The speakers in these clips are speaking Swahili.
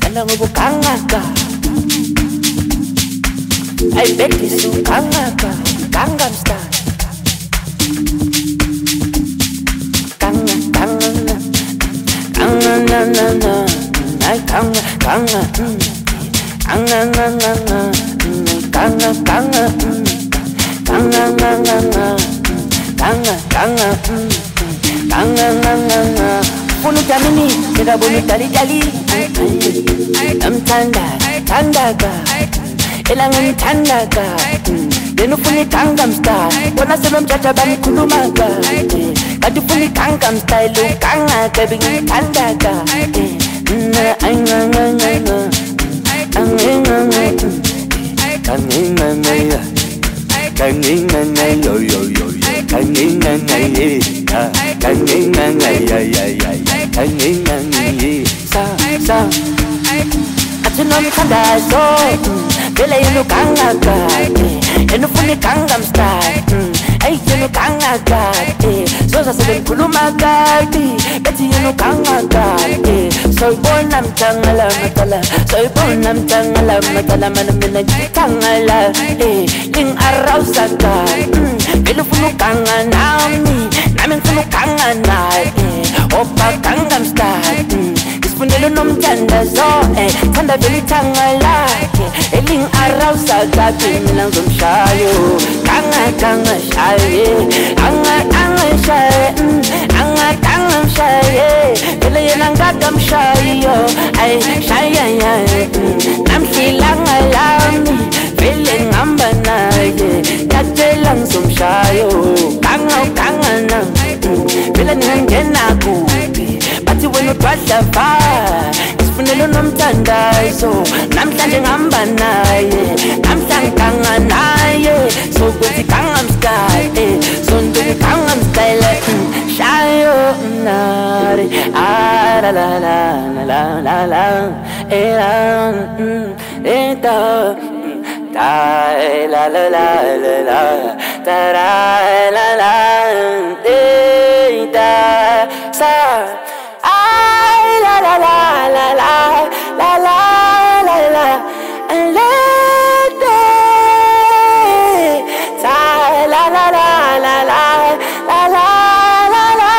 Kangaka, I bet you so Kangaka, Gangnam Style. Ganga, Ganga, Ganga, na na na, I Ganga, Ganga, Ganga, na na na, Ganga, Ganga, Ganga, na na na, Ganga, Ganga, Ganga, na na na. Punu tamini, kira bunu tali tali. Tanda, tandaga, elangan tandaga. Denu puni Gangnam Style, wana sebelum caca bani kulumaga. Kadu puni Gangnam Style, lu kanga kebing tandaga. Na anga anga anga, anga anga, anga anga, anga anga yo yo yo, anga anga ye, anga anga ya ya ya, anga anga ye, sa. Atunoni kanda so, bela yenu Gangnaka, yenu funi Gangnam Style, ay yenu Gangnaka, sosa seben kulumaga, beti yenu Gangnaka, soy bonam tangala matala, soy bonam tangala matala, manamina tangala, ling araw saka, belu funu Gangnami, namin funu Gangnanay, opa Gangnam Style. Fundelo nomtanda zo, tanda veli tangala, eling araw sa gabi nilang zumshayo. Kanga kanga shaye, anga shaye, anga shaye, vele yenang gagam shayo, ay shaye, nam silang alami, vele ngamba na ye, katelang zumshayo. Kanga na, vele nangena kubi. Bathi wena udwadla va isifunelo nomthandazo namhlanje ngihamba naye namhlanje ganga naye so kuthi Gangnam Style so nduku Gangnam Style shayo nare la la la la la la eta la la la la la ta la la eta sa la la la la la la la la la and let it la la la la la la la la la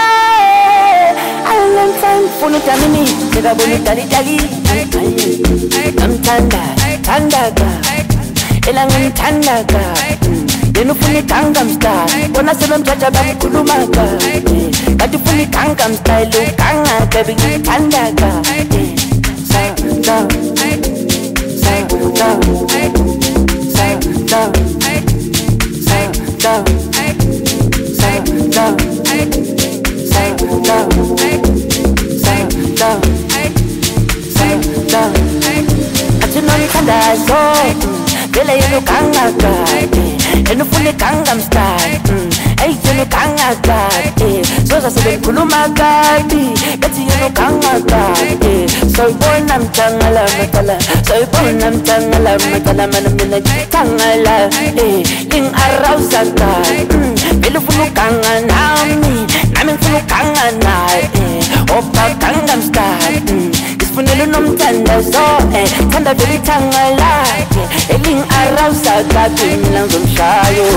and then time funu tamini tega bolu tali tali tandaga elangan tandaga denu funi Gangnam Style wana sebelum caca bani kulumaga kadu funi Gangnam Style lu kanga kebing tandaga sa atunoni kanda so bela yenu Gangnaka, yenu funi Gangnam Style, ay yenu Gangnaka, sosa seben kulumaga, beti yenu Gangnaka, soy bonam tangala matala, soy bonam tangala matala, manamina tangala, ling araw saka, belu funu Gangnami, namin funu Gangnanay, opa Gangnam Style. Funelo nomtanda zo, tanda veli tangala, eling araw sa gabi nilang zumshayo.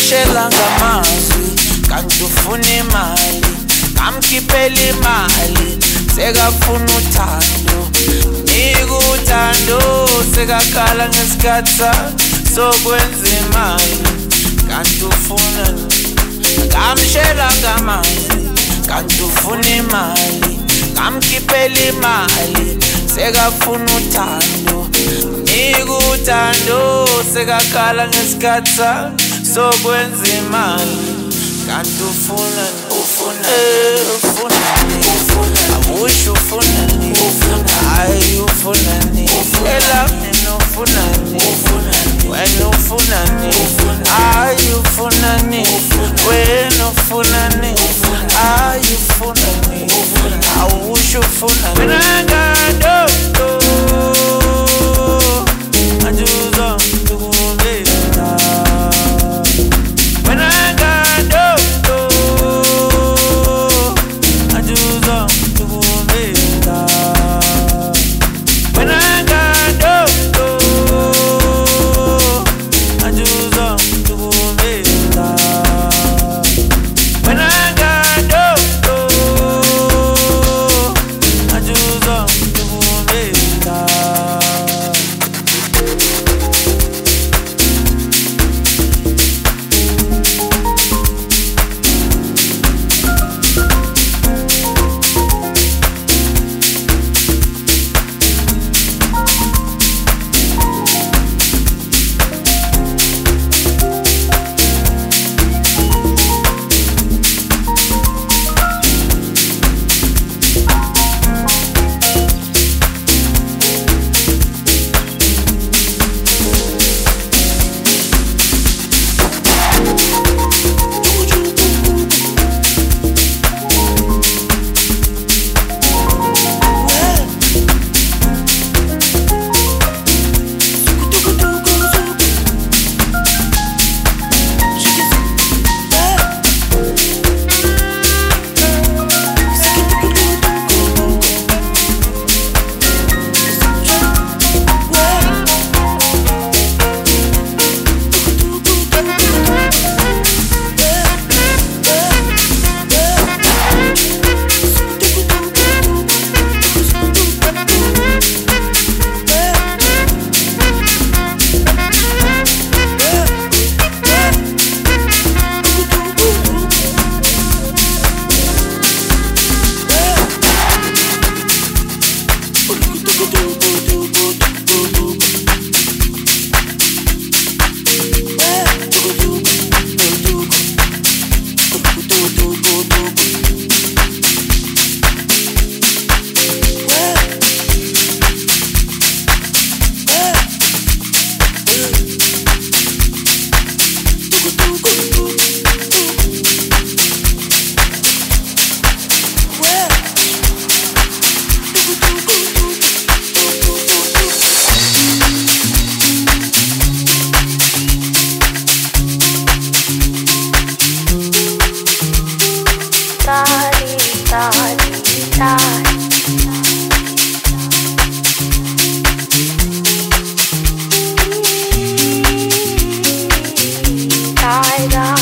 ngamshela ngamazwi kanti ufuna imali, ngamkhiphela imali sekafuna uthando, nika uthando sekakhala ngesikhatha sokwenza imali kanti ufuna, ngamshela ngamazwi kanti ufuna imali, ngamkhiphela imali sekafuna uthando, nika uthando sekakhala ngesikhatha sokwenza imali kanti ufuna, awusho ufunani, hayi ufunani, elangeni ufunani, wena ufunani, hayi ufunani, wena ufunani, hayi ufunani, awusho ufunani. Wena ngado anjuza tukubela, wena ngado anjuza tukubela, wena ngado anjuza tukubela, wena ngado anjuza tukubela. Die, die.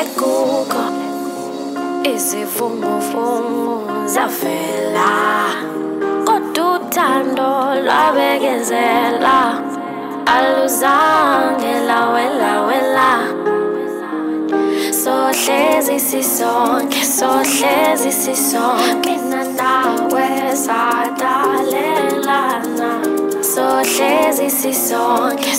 kuko izivumuvumu zavela kodwa uthando lwabekezela aluzange lawela sohlezi sisonke mina nawe sadalelana sohlezi sisonke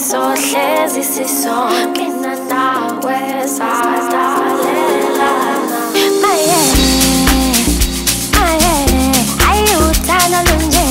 mina nawe sadalelana ayuthanda lunje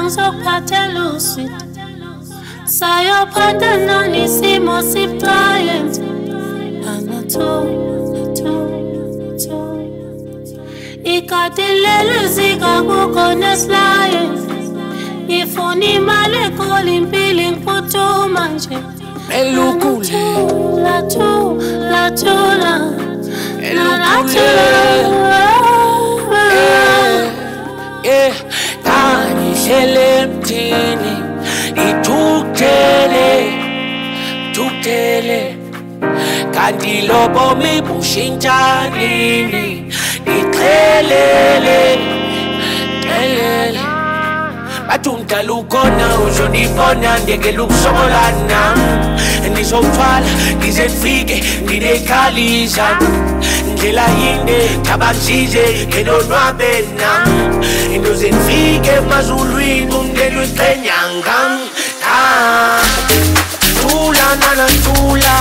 ngizokuphathela usweet sayophanda nisimo sibucayenze ikati lelo zika kukhona silaye ngifuna imali ekhola impilo ngiphuthuma nje elukule latula kangihlele emthini ithukuthele kanti lobomi bushintshanini ixhelele bathi umdala ukhona uzonibona ndengela ukusokolana ndizowuthwala ngize ndifike nginekhalisa ndlela yinde thabangisize ngenonwabe nam into ze ndifike emazulwini umndeni weqenyanga tula nana tula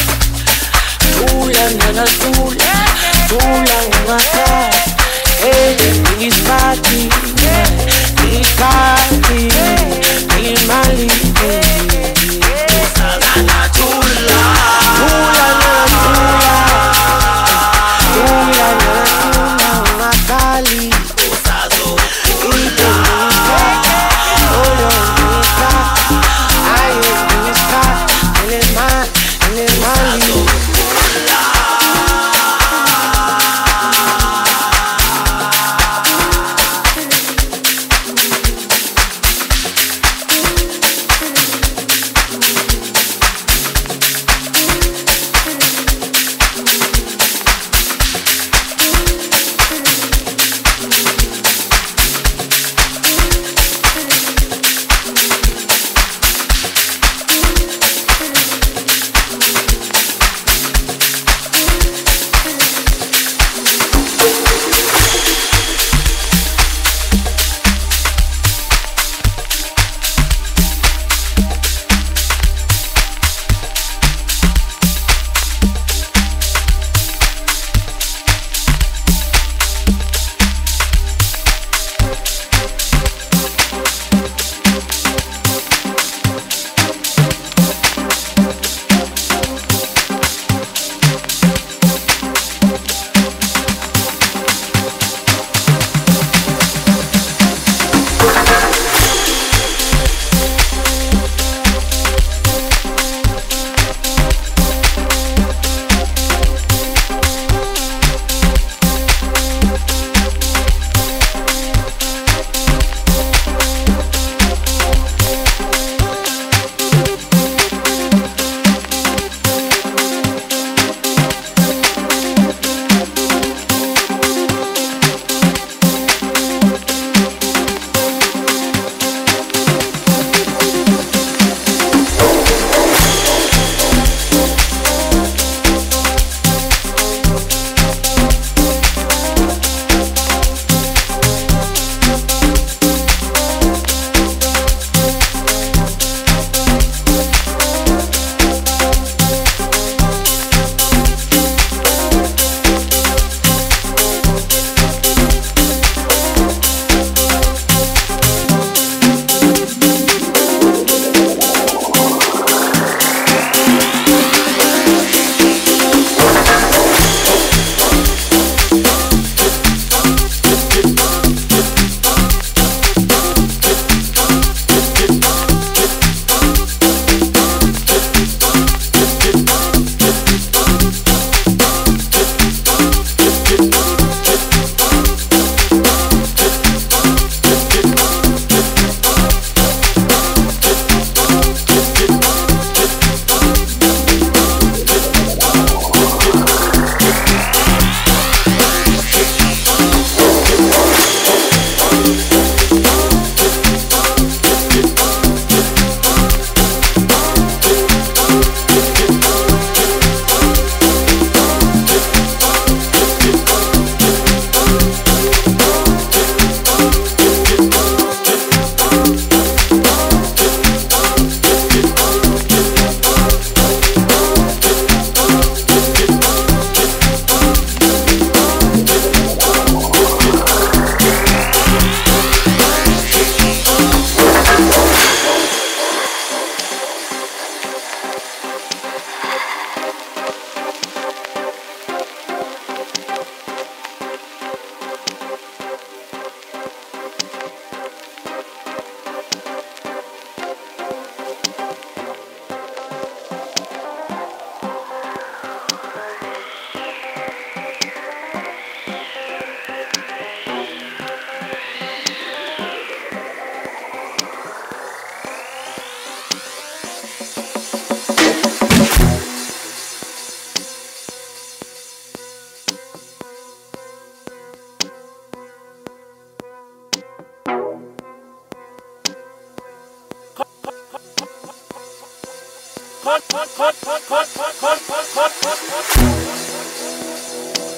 ngakhathi ngisikhathi imali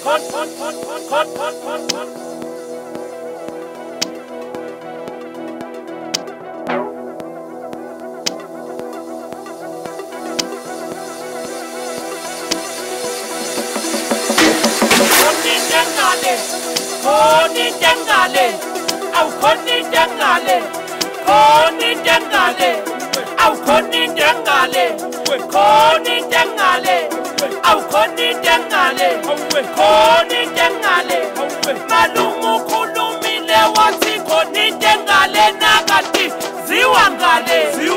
Malumu khulumile wathi khona intengale nakati ziwangale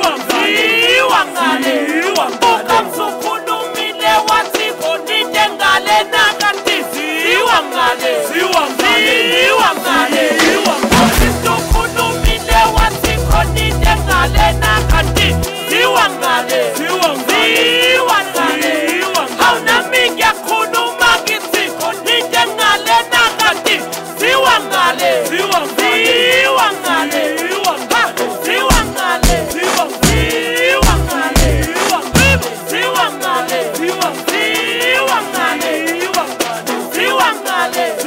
ukamsukhulumile wathi khona intengale nakati ziwangale ukhulumile wathi khona intengale nakati ziwangale awunami ngiyakhuluma ngithi khona intengale nakati ziwangale ziwangale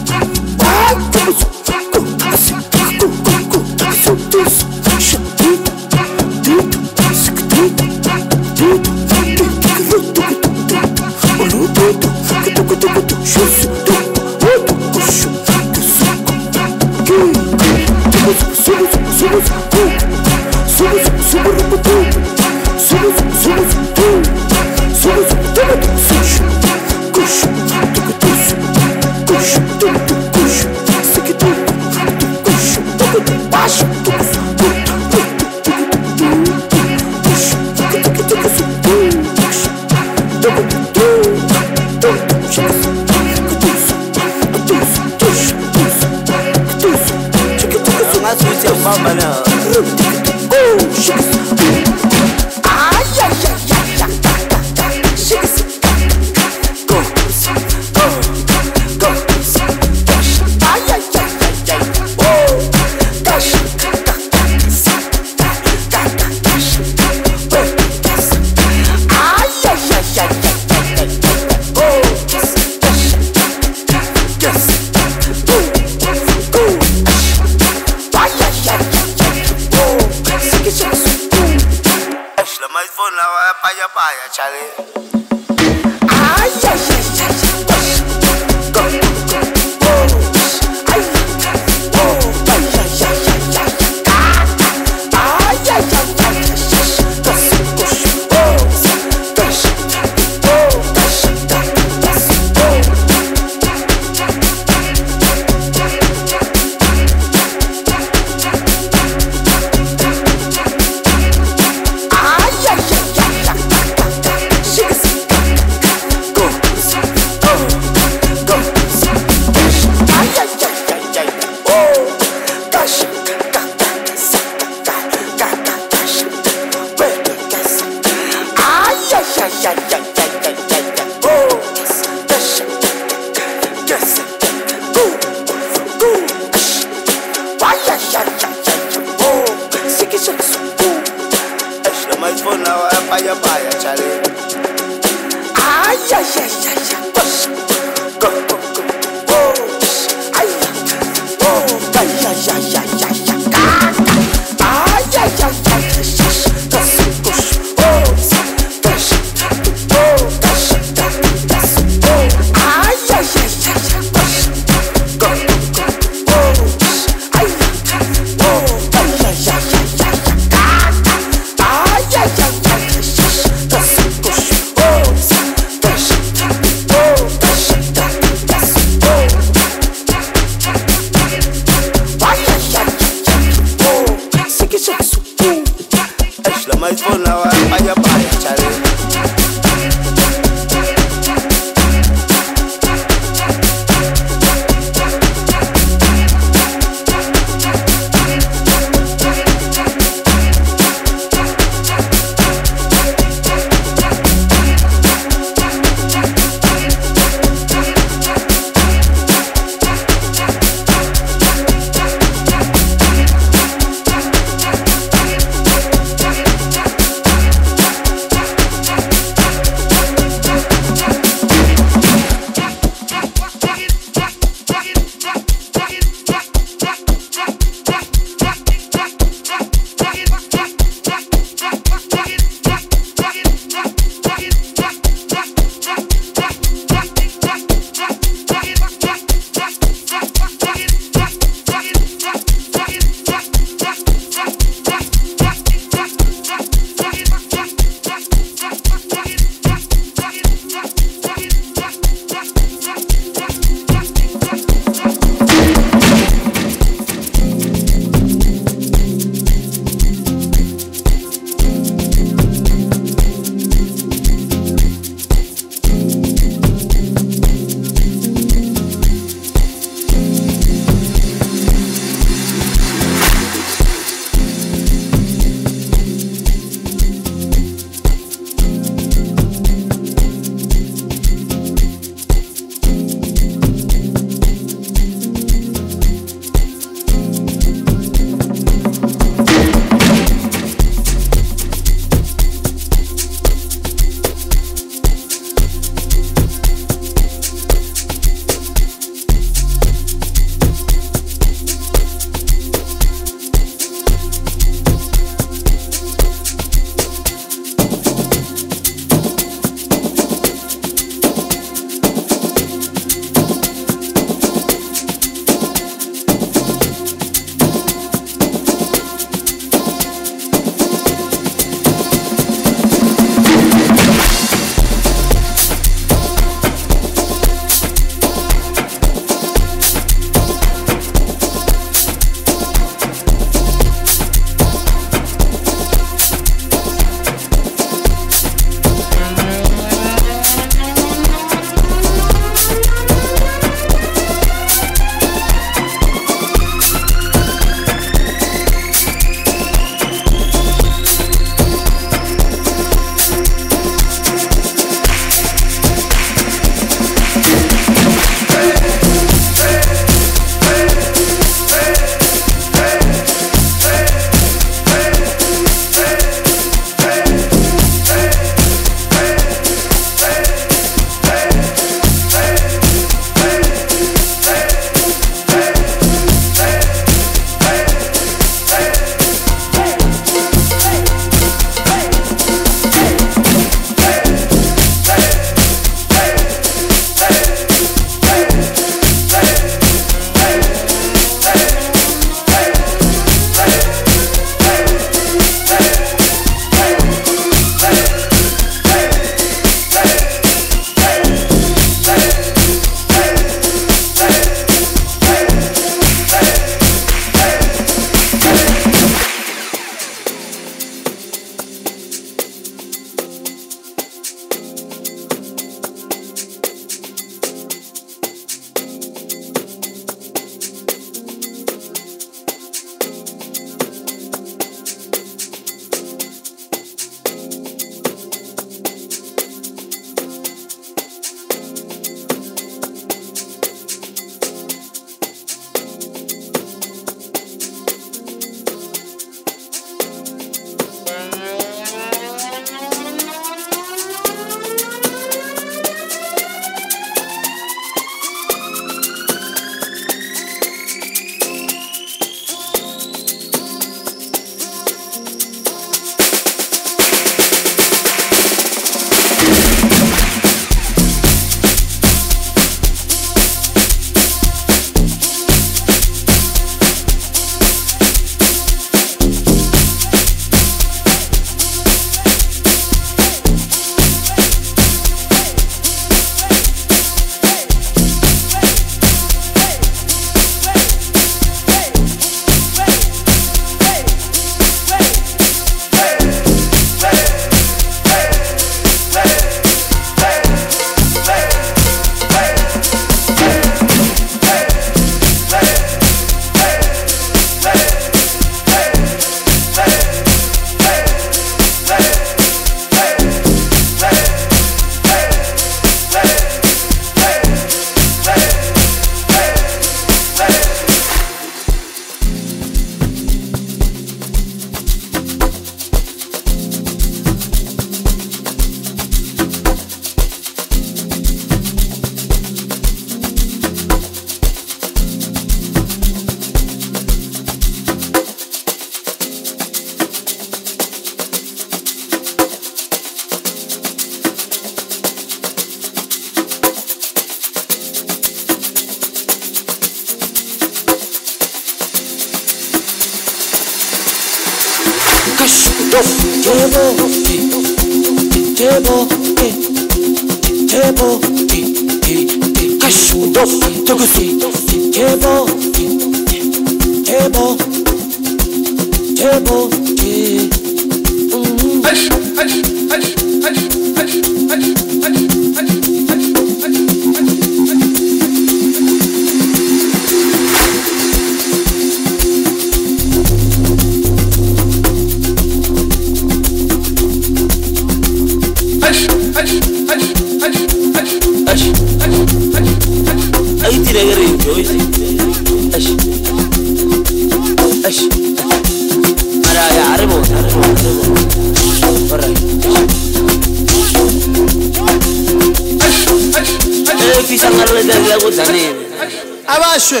Abashwe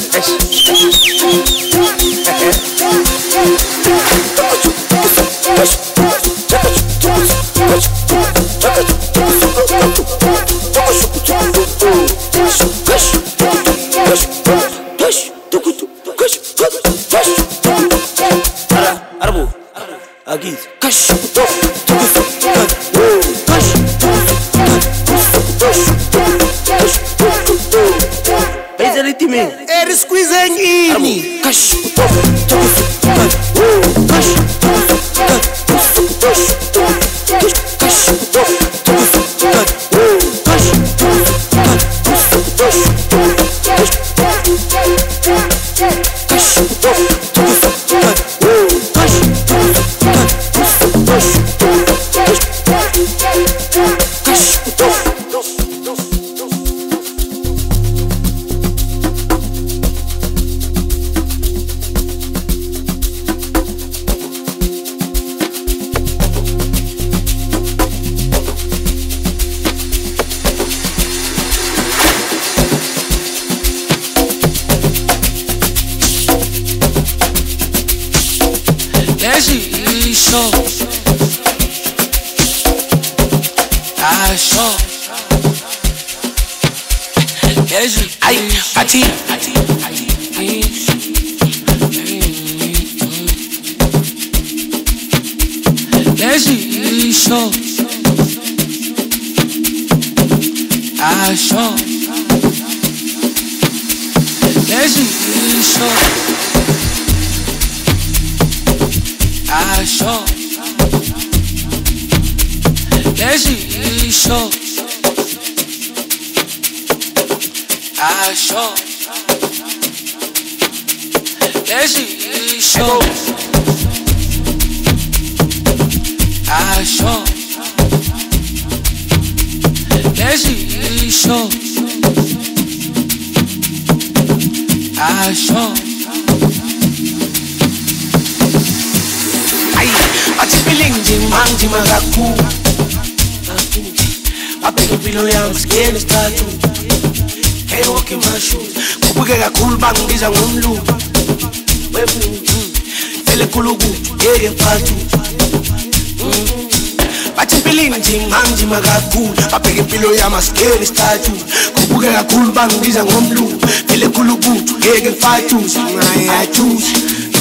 Maskeli statu kubukeka khulu bangibiza ngomlungu vele khulu kuthu ngeke ngifatuze ngayathuza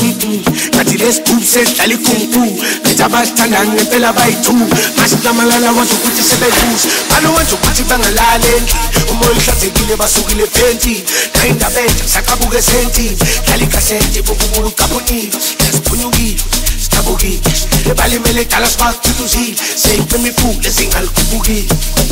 ngathi lesigubhu sedlala ikhumku bethu abasithandani ngempela bayithu masinamalala wenza ukuthi sebeluza balo wenza ukuthi bangalali endlini umoya uhlanzekile basukile phentini nayindaba entsha saqabuka esentini dlala ikasente bokubula uqabonile yasiphunyukile sithabukile ebalimele dala sibathutuzile seyicima ifule singalikhuphukile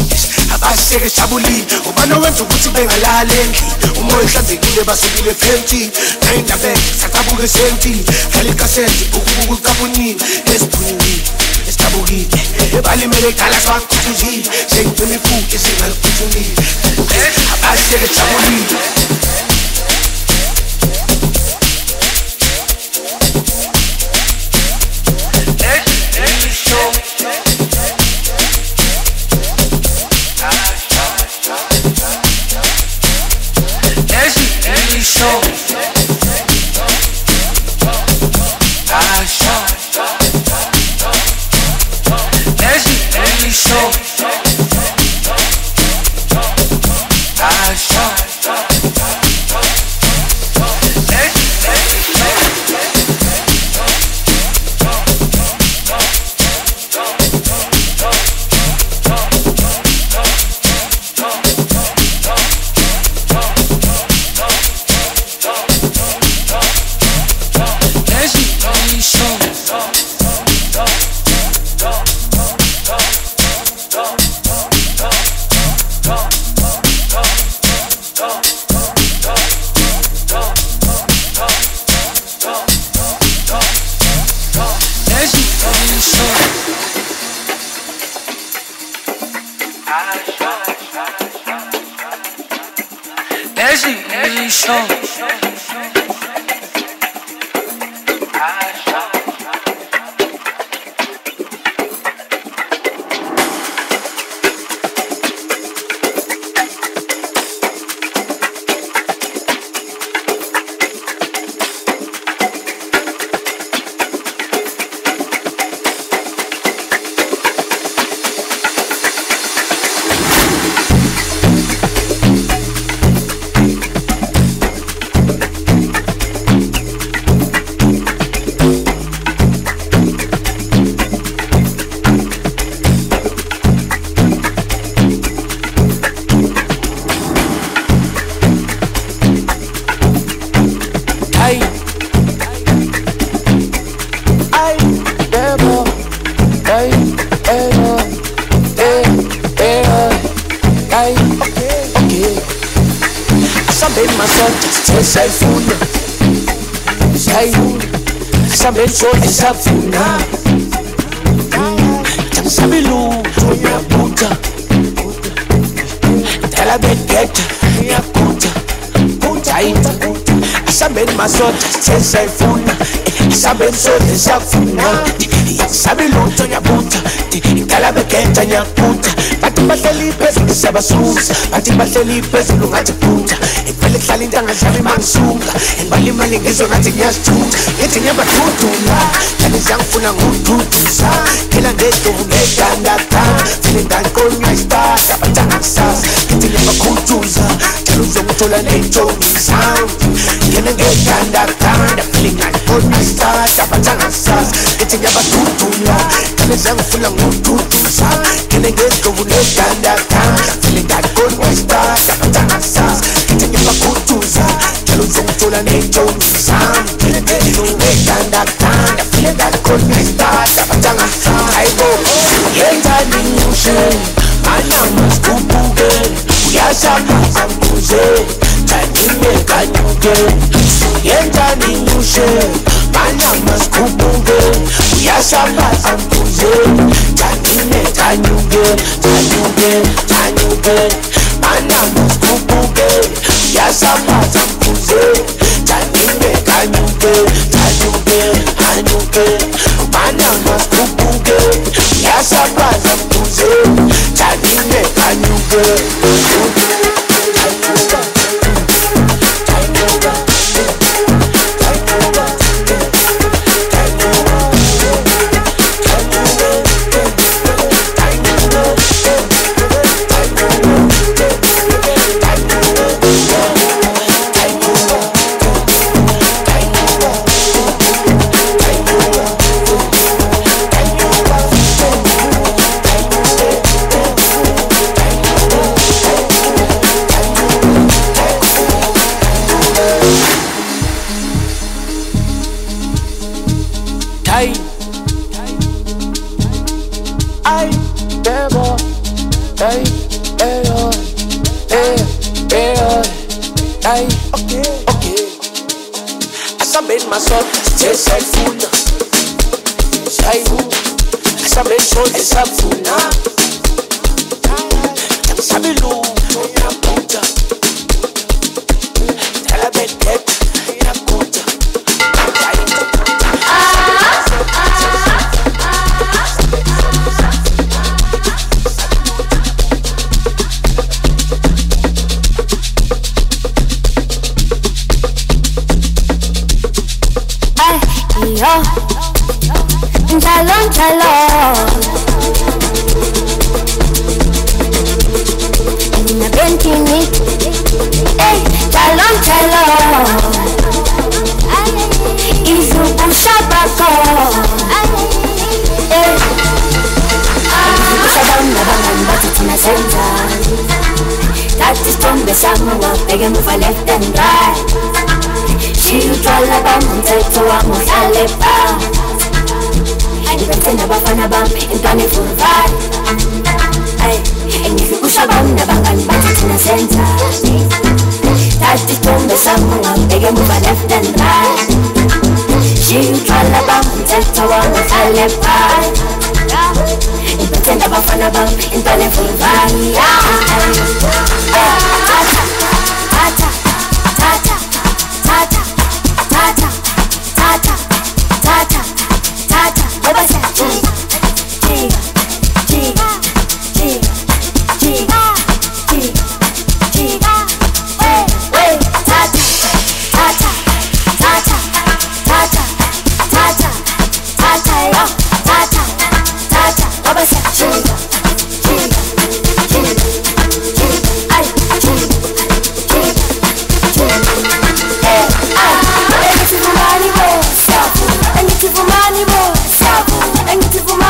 abaseke jabulile ubani owenza ukuthi bengalali endlini umoya uhlanzekile basukile phentini nayindaba entsha saqabuka esentini dlala ikasente bokubula uqabonile yasiphunyukile esithabukile ebalimele dala sibathutuzile seyicima ifule singalikhuphukile abaseke jabulile Easy show. Safuna sabe luto minha puta ela begeta minha puta sabe masota cê funa sabe sote safuna sabe luto minha puta ela begeta minha puta bathi bahleli phezulu siyabasusa bathi bahleli phezulu ngathi puta ivele hlala intanga zami mangisuka imali ngizwe ngathi ngiyasithutha ngithi ngiyabathudula kanti ziyangifuna ngokududuza phela ngedubu ngegandaganda vele ngaqonya isihlahla batanga kusasa ngithi ngiyabakhutuza njalo uzongithola ney'ntombi sound ngene ngegandaganda vele ngaqonya isihlahla batanga kusasa ngithi ngiyabadudula kanti ziyangifuna ngokududuza ngene ngedubu ngegandaganda vele ngaqonya isihlahla batanga kusasa ngithi ngiyabakhutuza njalo uzongithola ney'ntombi sound ngegandaganda vele ngaqonya isihlahla batanga hayibo yenzani ngishe manyama sikubuke uyashamaza mbuze janime kanyuke yenzani ngishe manyama sikubuke uyashamaza mbuze janime kanyuke manyama sikubuke uyashamaza mbuze janime kanyuke manyama sikubuke uyashamaza mbuze janime kanyuke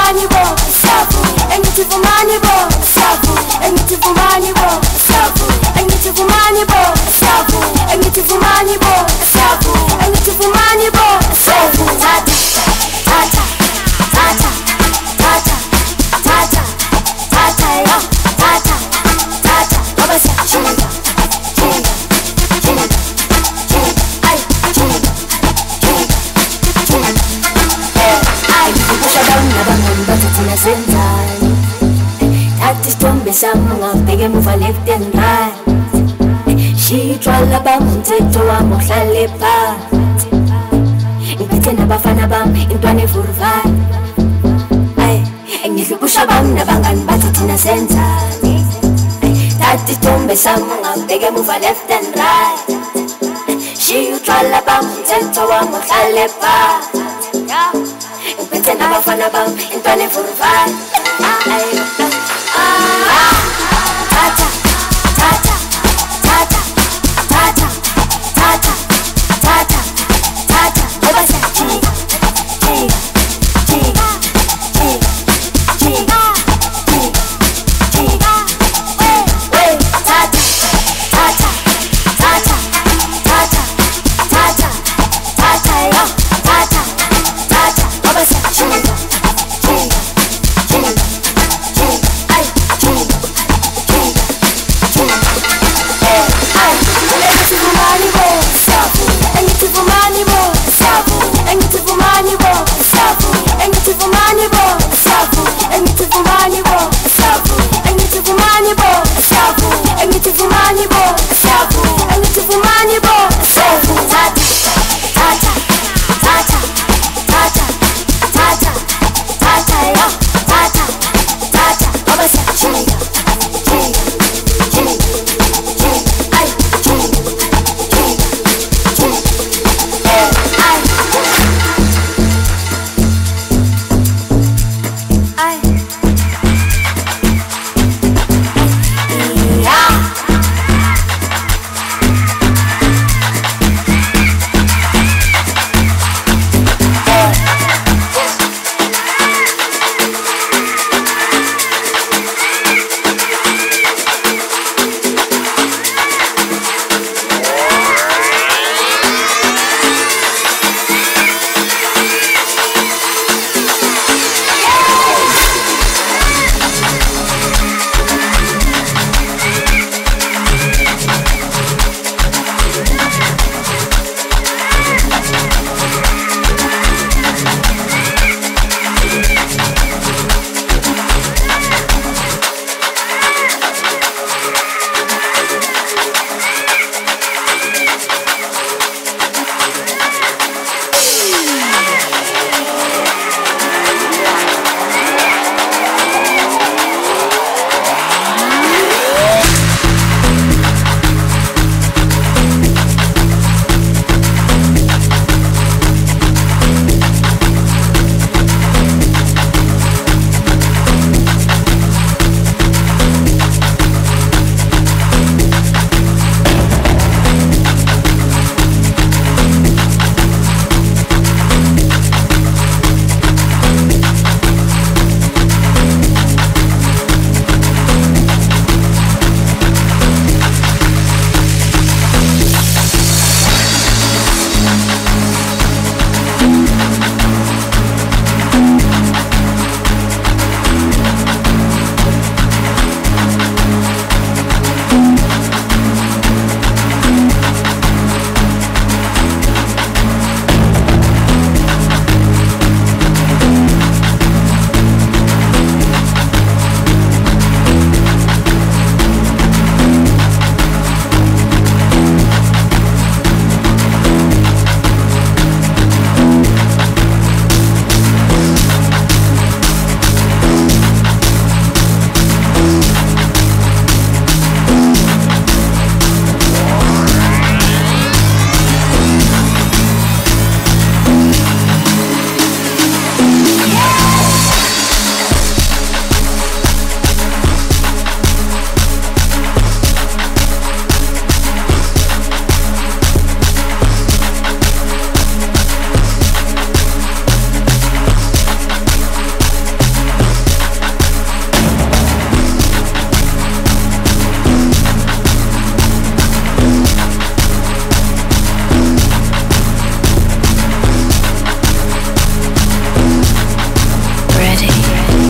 vumani bo savu engithi vumani bo savu engithi vumani bo savu engithi vumani bo savu engithi vumani bo savu engithi vumani bo savu tata tata tata tata tata tata yo tata tata baba sa chinga chinga chinga chinga ay chinga chinga ay kusha down na bangon bathi na senzani tathi stombe samanga bheke muva left and right shitshwala bamthetho wami uhlale phansi ngiphethe nabafana bami intwana evuruvani ay engihlukusha bami nabangani bathi thina senzani tathi stombe samanga bheke muva left and right shitshwala bamthetho wami uhlale phansi ngiphethe nabafana bami intwana evuruvani ay